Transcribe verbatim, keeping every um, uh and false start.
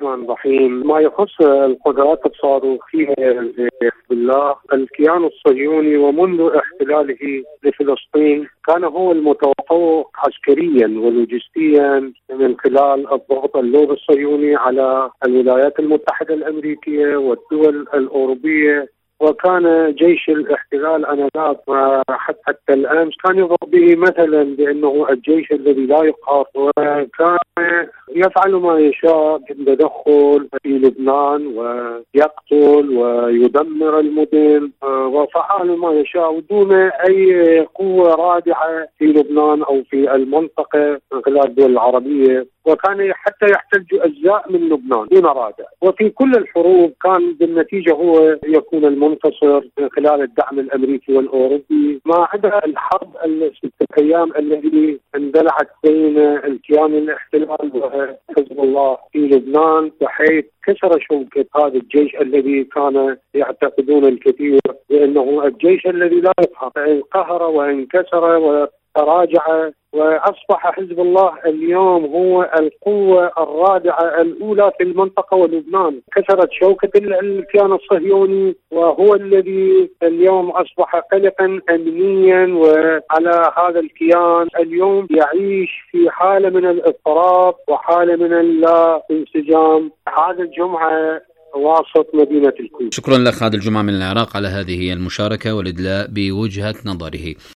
الرحمن الرحيم. ما يخص القدرات الصاروخية لحزب الله، الكيان الصهيوني ومنذ احتلاله لفلسطين كان هو المتفوق عسكريا ولوجستيا من خلال الضغط اللوبي الصهيوني على الولايات المتحدة الأمريكية والدول الأوروبية. وكان جيش الاحتلال آنذاك حتى الآن كان يضرب به مثلا بأنه الجيش الذي لا يقهر، وكان يفعل ما يشاء بالتدخل في لبنان ويقتل ويدمر المدن وفعل ما يشاء دون أي قوة رادعة في لبنان أو في المنطقة من خلال الدول العربية، وكان حتى يحتل أجزاء من لبنان دون رادع. وفي كل الحروب كان بالنتيجة هو يكون المنتصر من خلال الدعم الأمريكي والأوروبي، ما عدا الحرب الستة أيام التي اندلعت بين الكيان الاحتلال وحزب الله في لبنان، بحيث كسر شوكة هذا الجيش الذي كان يعتقدون الكثير بأنه الجيش الذي لا يقهر، انقهر وانكسر وتراجع، وأصبح حزب الله اليوم هو القوة الرادعة الأولى في المنطقة ولبنان. كسرت شوكة الكيان الصهيوني وهو الذي اليوم أصبح قلقا أمنيا، وعلى هذا الكيان اليوم يعيش في حالة من الاضطراب وحالة من اللا انسجام. هذا الجمعة وسط مدينة الكويت. شكرا لك خالد الجمعة من العراق على هذه المشاركة والإدلاء بوجهة نظره.